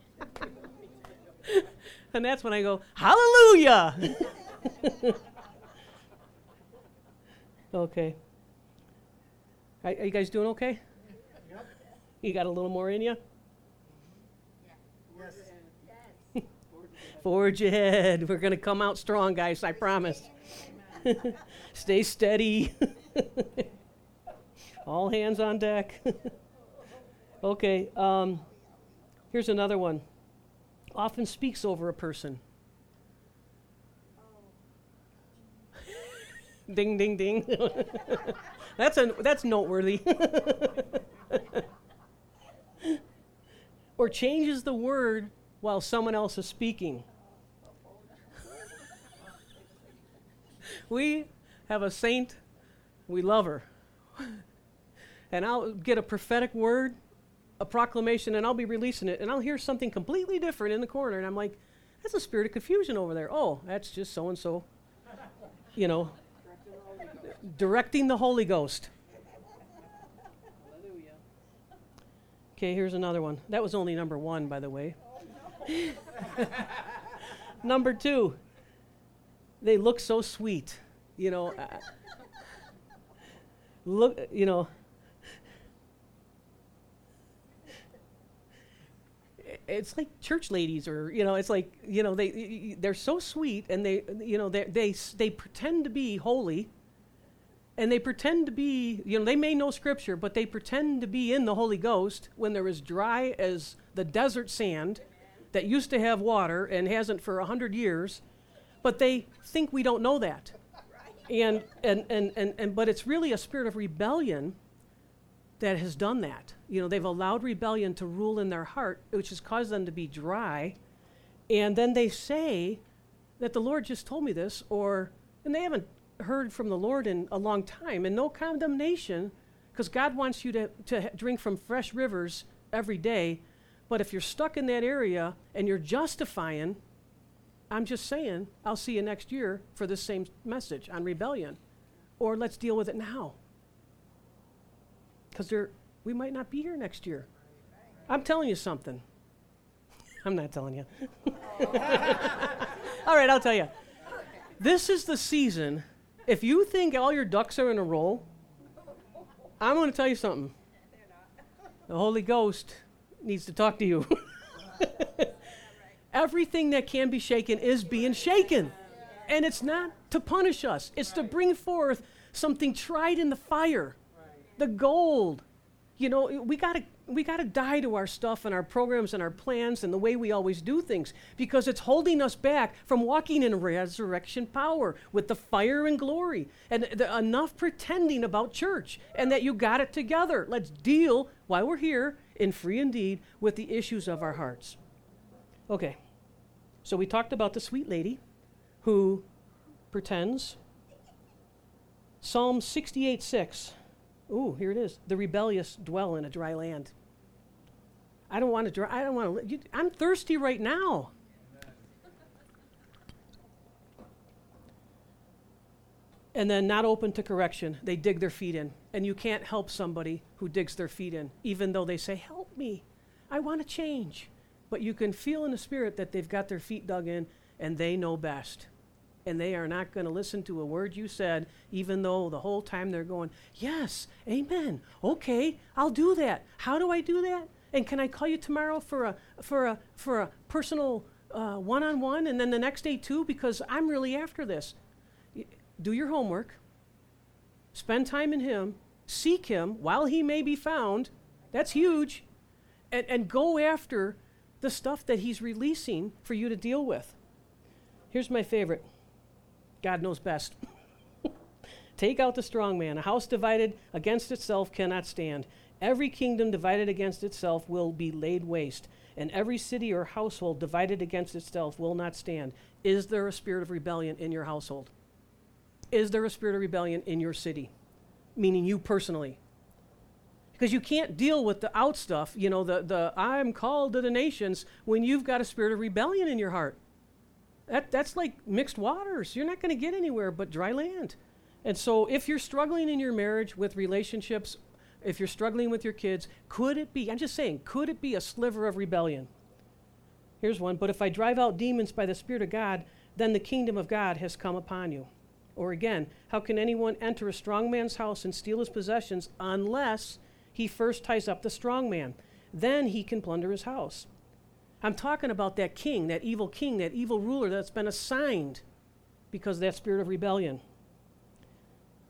And that's when I go, hallelujah! Okay. Are, are you guys doing okay? Yep. You got a little more in you? Yeah. Yes. Forge ahead. We're going to come out strong, guys, I promise. Stay steady. All hands on deck. Okay, um, here's another one. Often speaks over a person. Ding, ding, ding. that's a that's noteworthy. Or changes the word while someone else is speaking. We have a saint, we love her. And I'll get a prophetic word, a proclamation, and I'll be releasing it, and I'll hear something completely different in the corner, and I'm like, that's a spirit of confusion over there. Oh, that's just so-and-so, you know, directing the Holy Ghost. Okay, here's another one. That was only number one, by the way. Number two, they look so sweet. You know, uh, look, you know, it's like church ladies, or, you know, it's like, you know, they, they're so sweet, and they, you know, they, they, they pretend to be holy. And they pretend to be, you know, they may know Scripture, but they pretend to be in the Holy Ghost when they're as dry as the desert sand that used to have water and hasn't for a hundred years. But they think we don't know that. And, and, and, and, and, but it's really a spirit of rebellion that has done that. You know, they've allowed rebellion to rule in their heart, which has caused them to be dry. And then they say that the Lord just told me this, or, and they haven't heard from the Lord in a long time, and no condemnation, because God wants you to, to drink from fresh rivers every day. But if you're stuck in that area and you're justifying, I'm just saying, I'll see you next year for this same message on rebellion. Or let's deal with it now. Because we might not be here next year. I'm telling you something. I'm not telling you. All right, I'll tell you. This is the season. If you think all your ducks are in a row, I'm going to tell you something. The Holy Ghost needs to talk to you. Everything that can be shaken is being shaken. And it's not to punish us. It's to bring forth something tried in the fire. The gold. You know, we got to we got to die to our stuff and our programs and our plans and the way we always do things, because it's holding us back from walking in resurrection power with the fire and glory. And the, enough pretending about church and that you got it together. Let's deal, while we're here, in free indeed, with the issues of our hearts. Okay, so we talked about the sweet lady who pretends. Psalm sixty-eight six. Ooh, here it is. The rebellious dwell in a dry land. I don't want to dry. I don't want to. I'm thirsty right now. And then not open to correction. They dig their feet in. And you can't help somebody who digs their feet in, even though they say, help me. I want to change. But you can feel in the spirit that they've got their feet dug in, and they know best. And they are not going to listen to a word you said, even though the whole time they're going, yes, amen, okay, I'll do that. How do I do that? And can I call you tomorrow for a for a for a personal uh, one-on-one, and then the next day too, because I'm really after this. Y- do your homework. Spend time in Him. Seek Him while He may be found. That's huge. And and go after the stuff that He's releasing for you to deal with. Here's my favorite. God knows best. Take out the strong man. A house divided against itself cannot stand. Every kingdom divided against itself will be laid waste, and every city or household divided against itself will not stand. Is there a spirit of rebellion in your household? Is there a spirit of rebellion in your city? Meaning you personally. Because you can't deal with the out stuff, you know, the, the I'm called to the nations, when you've got a spirit of rebellion in your heart. That That's like mixed waters. You're not going to get anywhere but dry land. And so if you're struggling in your marriage with relationships, if you're struggling with your kids, could it be, I'm just saying, could it be a sliver of rebellion? Here's one. But if I drive out demons by the Spirit of God, then the kingdom of God has come upon you. Or again, how can anyone enter a strong man's house and steal his possessions unless he first ties up the strong man? Then he can plunder his house. I'm talking about that king, that evil king, that evil ruler that's been assigned because of that spirit of rebellion.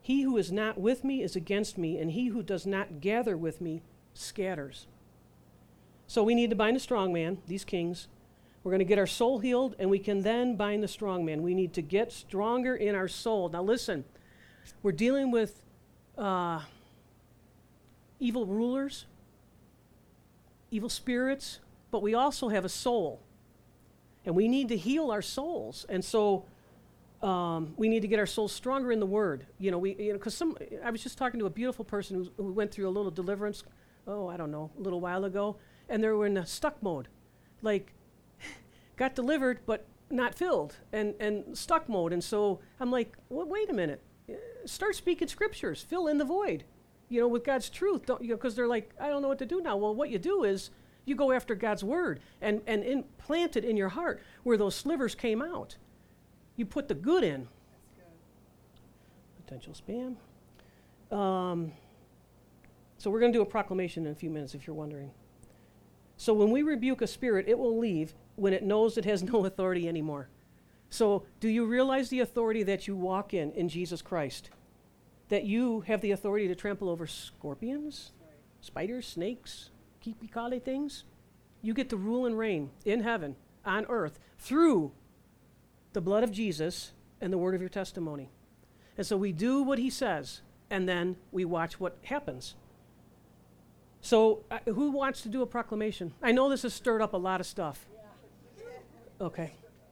He who is not with me is against me, and he who does not gather with me scatters. So we need to bind the strong man, these kings. We're going to get our soul healed, and we can then bind the strong man. We need to get stronger in our soul. Now listen, we're dealing with uh, evil rulers, evil spirits, but we also have a soul. And we need to heal our souls. And so um, we need to get our souls stronger in the Word. You know, we, you know, because some, I was just talking to a beautiful person who, who went through a little deliverance, oh, I don't know, a little while ago, and they were in a stuck mode. Like, got delivered, but not filled, and, and stuck mode. And so I'm like, well, wait a minute. Start speaking scriptures. Fill in the void, you know, with God's truth. Don't, you know, because they're like, I don't know what to do now. Well, what you do is you go after God's word and, and implant it in your heart where those slivers came out. You put the good in. Potential spam. Um, so we're going to do a proclamation in a few minutes if you're wondering. So when we rebuke a spirit, it will leave when it knows it has no authority anymore. So do you realize the authority that you walk in in Jesus Christ? That you have the authority to trample over scorpions, spiders, snakes, keepy-kale things? You get to rule and reign in heaven, on earth, through the blood of Jesus and the word of your testimony. And so we do what he says, and then we watch what happens. So uh, who wants to do a proclamation? I know this has stirred up a lot of stuff. Okay.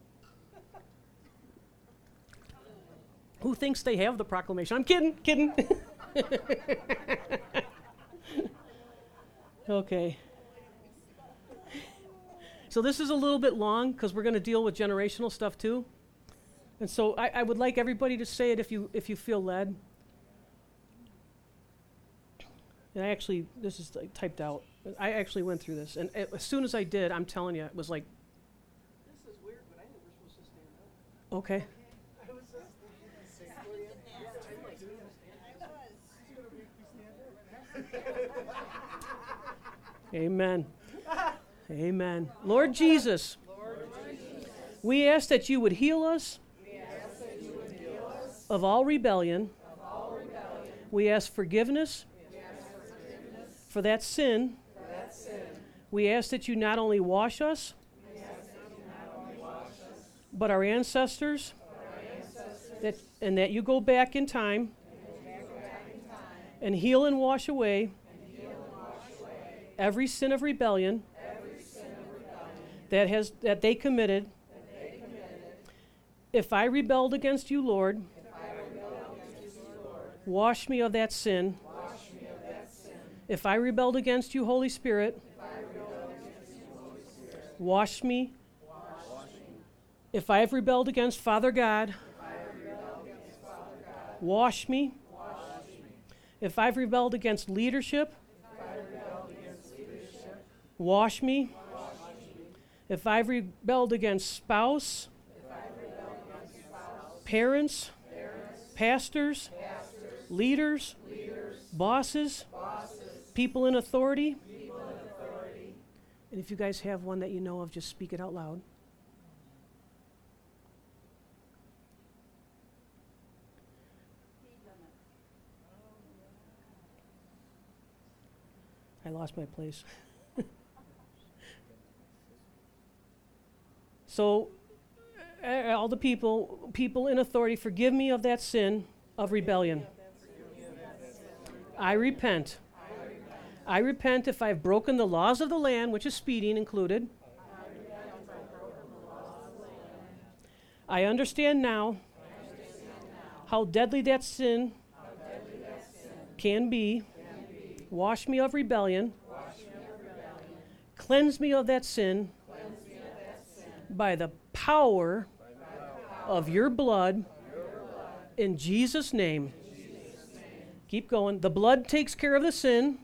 Who thinks they have the proclamation? I'm kidding, kidding. Okay. So this is a little bit long because we're going to deal with generational stuff too. And so I, I would like everybody to say it if you if you feel led. And I actually, this is like typed out. I actually went through this. And as soon as I did, I'm telling you, it was like, this is weird, but I think we're supposed to stand up. okay. I was just Amen. Amen. Lord Jesus, Lord Jesus, we ask that you would heal us, we ask that you would heal us of all rebellion. of all rebellion. We ask forgiveness We ask for forgiveness for that sin. for that sin. We ask that you not only wash us, We ask that you not only wash us, but our ancestors, but our ancestors, that, and that you go back in time and go back in time and heal and wash away and heal and wash away every sin of rebellion every sin of rebellion that has that they committed. that they committed. If I rebelled against you, Lord, If I rebelled against you, Lord, wash me of that sin. wash me of that sin. If I rebelled against you, Holy Spirit, If I rebelled against you, Holy Spirit, wash me. wash me. If I have rebelled against Father God, If I rebelled against Father God, wash me. wash me. If I've rebelled against leadership, If I rebelled against leadership, wash me. wash me. If I've rebelled against spouse, If I rebelled against spouse, parents, parents, pastors, pastors, leaders, leaders, bosses, bosses, people in authority. people in authority. And if you guys have one that you know of, just speak it out loud. I lost my place. So, uh, all the people, people in authority, forgive me of that sin of rebellion. I repent. I repent if I've broken the laws of the land, which is speeding included. I understand now how deadly that sin can be. Wash me of rebellion. Cleanse me of that sin by the power of your blood in Jesus' name. Keep going. The blood takes care of the sin.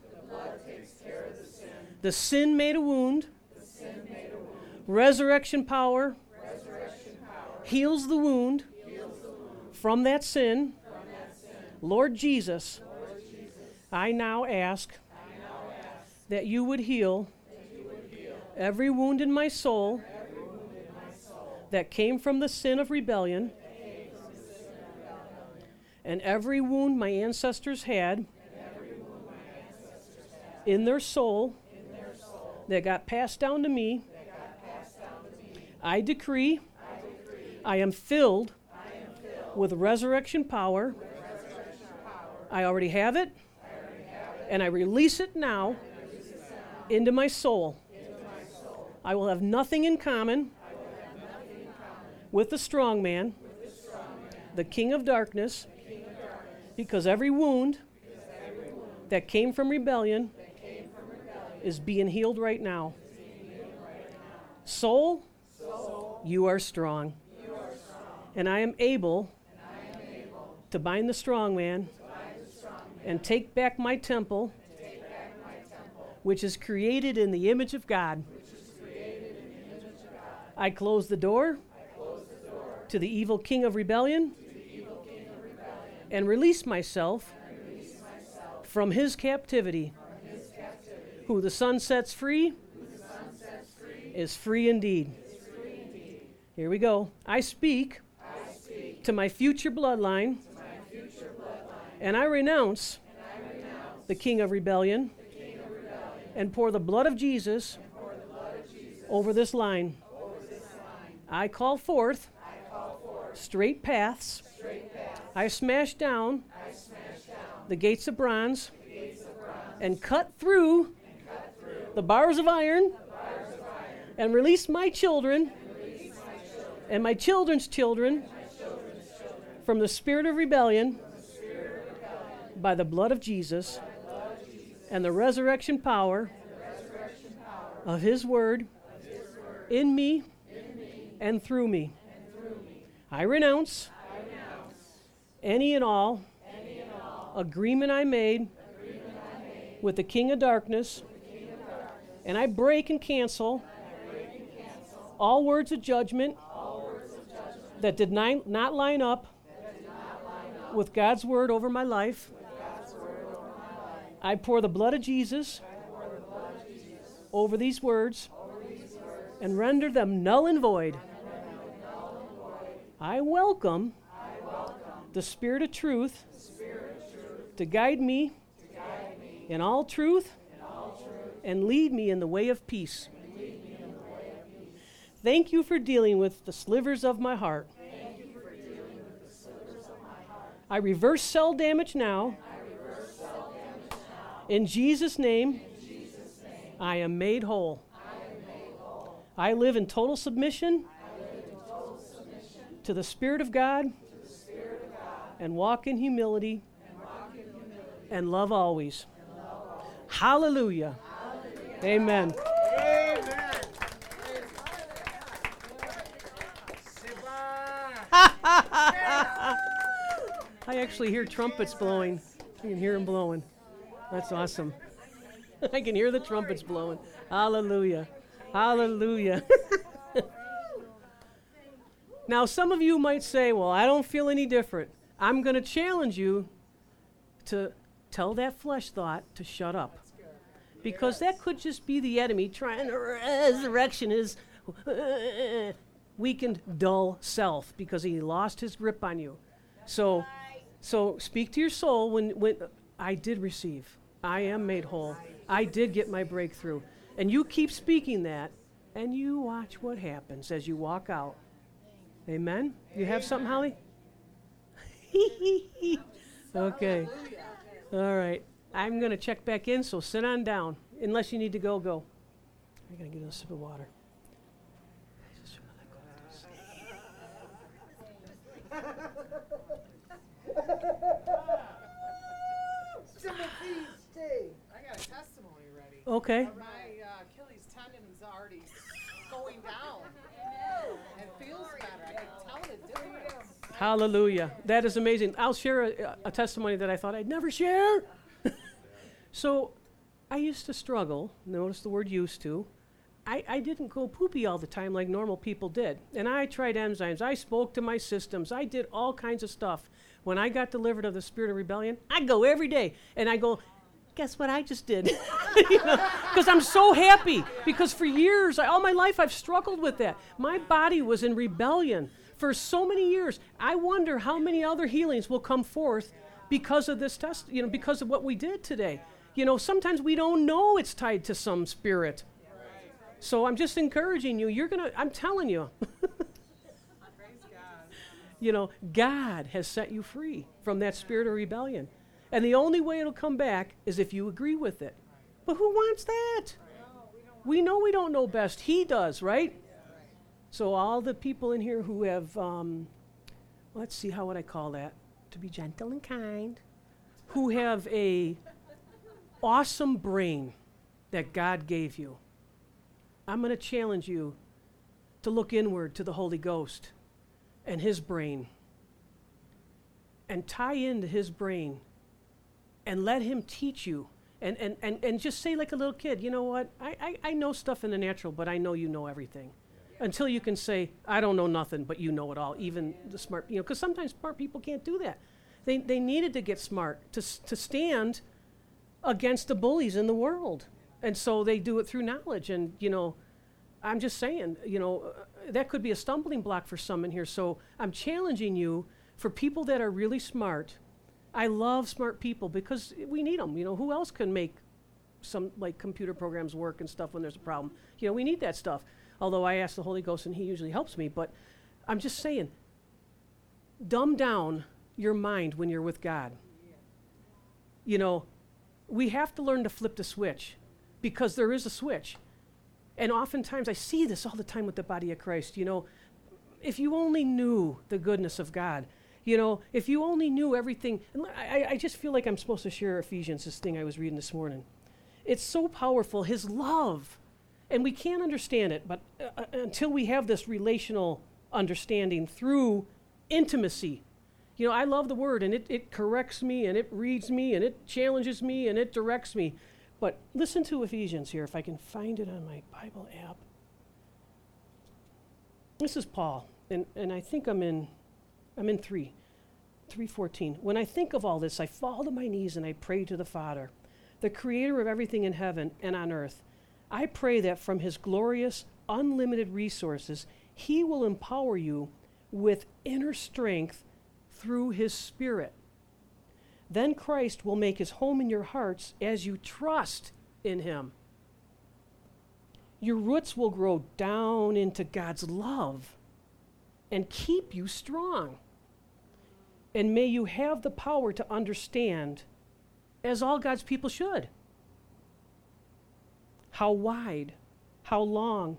The sin made a wound. Resurrection power heals the wound from that sin. Lord Jesus, I now ask that you would heal every wound in my soul that came from the sin of rebellion. And every wound my ancestors had in their soul that got passed down to me, I decree I am filled with resurrection power. I already have it, and I release it now into my soul. I will have nothing in common with the strong man, the king of darkness, because every wound that came from rebellion is being healed right now. Soul, you are strong. And I am able to bind the strong man and take back my temple, which is created in the image of God. I close the door to the evil king of rebellion and release myself from his captivity. Who the Son sets free is free indeed. Here we go. I speak to my future bloodline, and I renounce the king of rebellion and pour the blood of Jesus over this line. I call forth straight paths. I smash down the gates of bronze and cut through the bars of iron and release my children and my children's children from the spirit of rebellion by the blood of Jesus and the resurrection power of his word in me and through me. I renounce any and all agreement I made with the king of darkness, and I break and cancel all words of judgment that did ni- not line up with God's word over my life. I pour the blood of Jesus over these words and render them null and void. I welcome the Spirit of truth to guide me in all truth and lead me in the way of peace. Thank you for dealing with the slivers of my heart. I reverse cell damage now. In Jesus' name, I am made whole. I live in total submission to the Spirit of God and walk in humility and love always. Hallelujah. Amen. I actually hear trumpets blowing. I can hear them blowing. That's awesome. I can hear the trumpets blowing. Hallelujah. Hallelujah. Now, some of you might say, well, I don't feel any different. I'm going to challenge you to tell that flesh thought to shut up. Because that could just be the enemy trying to resurrection his uh, weakened, dull self because he lost his grip on you. So, so speak to your soul when, when I did receive. I am made whole. I did get my breakthrough. And you keep speaking that, and you watch what happens as you walk out. Amen? You have something, Holly? Okay. All right. I'm going to check back in, so sit on down. Unless you need to go, go. I'm going to get a sip of water. I got a testimony ready. Okay. My uh, Achilles tendon is already going down. It feels better. I can tell the difference. Hallelujah. That is amazing. I'll share a, a testimony that I thought I'd never share. So I used to struggle. Notice the word used to. I, I didn't go poopy all the time like normal people did. And I tried enzymes. I spoke to my systems. I did all kinds of stuff. When I got delivered of the spirit of rebellion, I go every day. And I go, guess what I just did? Because I'm so happy. Because for years, I, all my life, I've struggled with that. My body was in rebellion for so many years. I wonder how many other healings will come forth because of this test, you know, because of what we did today. You know, sometimes we don't know it's tied to some spirit. So I'm just encouraging you. You're going to, I'm telling you. You know, God has set you free from that spirit of rebellion. And the only way it'll come back is if you agree with it. But who wants that? We know we don't know best. He does, right? So all the people in here who have, um, let's see, how would I call that? To be gentle and kind. Who have a awesome brain that God gave you. I'm going to challenge you to look inward to the Holy Ghost and his brain, and tie into his brain, and let him teach you, and, and, and, and just say like a little kid, you know what, I, I, I know stuff in the natural, but I know you know everything. Yeah. Until you can say, I don't know nothing, but you know it all, even the smart, you know, because sometimes smart people can't do that. They, they needed to get smart to, to stand against the bullies in the world. And so they do it through knowledge, and, you know, I'm just saying, you know, uh, that could be a stumbling block for some in here. So I'm challenging you, for people that are really smart. I love smart people because we need them. You know, who else can make some, like, computer programs work and stuff when there's a problem? You know, we need that stuff. Although I ask the Holy Ghost and he usually helps me. But I'm just saying, dumb down your mind when you're with God. You know, we have to learn to flip the switch, because there is a switch. And oftentimes, I see this all the time with the body of Christ. You know, if you only knew the goodness of God, you know, if you only knew everything. And I, I just feel like I'm supposed to share Ephesians, this thing I was reading this morning. It's so powerful, his love. And we can't understand it, but uh, until we have this relational understanding through intimacy. You know, I love the word, and it, it corrects me, and it reads me, and it challenges me, and it directs me. But listen to Ephesians here, if I can find it on my Bible app. This is Paul, and, and I think I'm in I'm in three, three fourteen. When I think of all this, I fall to my knees and I pray to the Father, the creator of everything in heaven and on earth. I pray that from his glorious, unlimited resources, he will empower you with inner strength through his Spirit. Then Christ will make his home in your hearts as you trust in him. Your roots will grow down into God's love and keep you strong. And may you have the power to understand, as all God's people should, how wide, how long,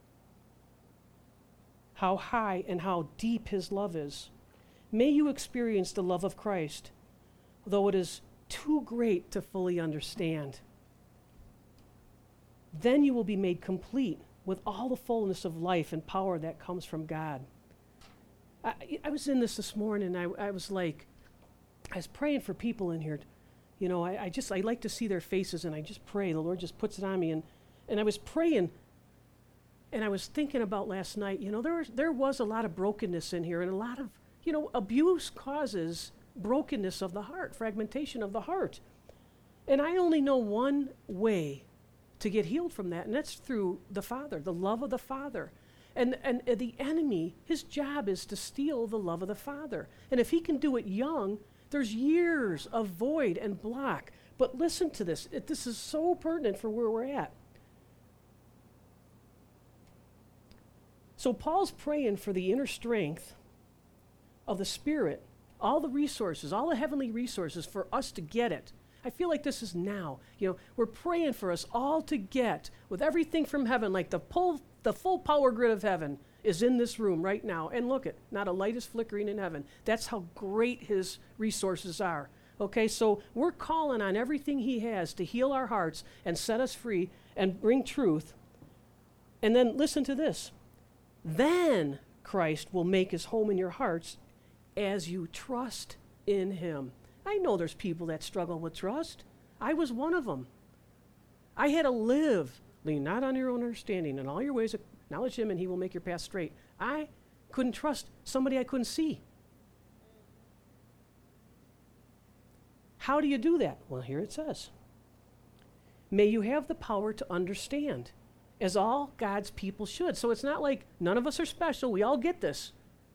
how high, and how deep his love is. May you experience the love of Christ, though it is too great to fully understand. Then you will be made complete with all the fullness of life and power that comes from God. I, I was in this this morning, and I, I was like, I was praying for people in here. You know, I, I just, I like to see their faces, and I just pray. The Lord just puts it on me. And, and I was praying, and I was thinking about last night, you know, there was, there was a lot of brokenness in here, and a lot of, you know, abuse causes brokenness of the heart, fragmentation of the heart. And I only know one way to get healed from that, and that's through the Father, the love of the Father. And, and uh, the enemy, his job is to steal the love of the Father. And if he can do it young, there's years of void and block. But listen to this. It, this is so pertinent for where we're at. So Paul's praying for the inner strength of the Spirit, all the resources, all the heavenly resources for us to get it. I feel like this is now. You know, we're praying for us all to get with everything from heaven, like the pull, the full power grid of heaven is in this room right now. And look it, not a light is flickering in heaven. That's how great his resources are. Okay, so we're calling on everything he has to heal our hearts and set us free and bring truth. And then listen to this. Then Christ will make his home in your hearts as you trust in him. I know there's people that struggle with trust. I was one of them. I had to live, lean not on your own understanding, in all your ways acknowledge him and he will make your path straight. I couldn't trust somebody I couldn't see. How do you do that? Well, here it says. May you have the power to understand, as all God's people should. So it's not like none of us are special. We all get this.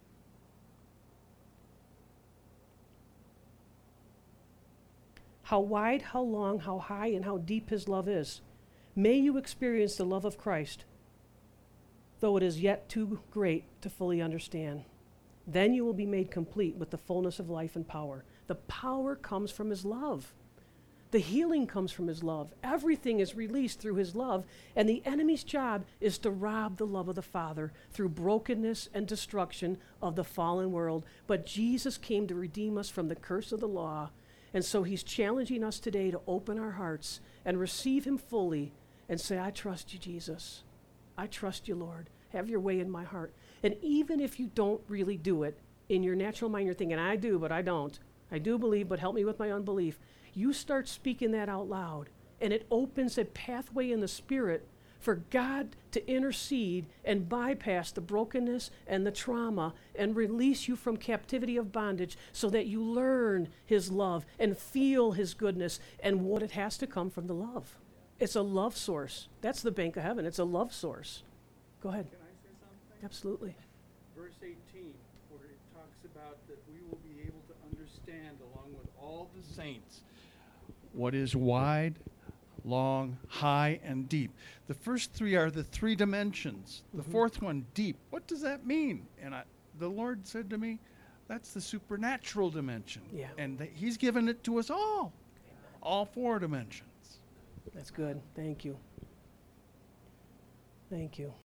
How wide, how long, how high, and how deep his love is. May you experience the love of Christ, though it is yet too great to fully understand. Then you will be made complete with the fullness of life and power. The power comes from his love. The healing comes from his love. Everything is released through his love, and the enemy's job is to rob the love of the Father through brokenness and destruction of the fallen world. But Jesus came to redeem us from the curse of the law, and so he's challenging us today to open our hearts and receive him fully and say, I trust you, Jesus. I trust you, Lord. Have your way in my heart. And even if you don't really do it, in your natural mind you're thinking, I do, but I don't. I do believe, but help me with my unbelief. You start speaking that out loud, and it opens a pathway in the Spirit for God to intercede and bypass the brokenness and the trauma and release you from captivity of bondage so that you learn his love and feel his goodness and what it has to come from the love. It's a love source. That's the bank of heaven. It's a love source. Go ahead. Can I say something? Absolutely. Verse eighteen, where it talks about that we will be able to understand, along with all the saints, what is wide, long, high, and deep. The first three are the three dimensions. The Mhm. fourth one, deep. What does that mean? And I, the Lord said to me, that's the supernatural dimension. Yeah. And that he's given it to us all. All four dimensions. That's good. Thank you. Thank you.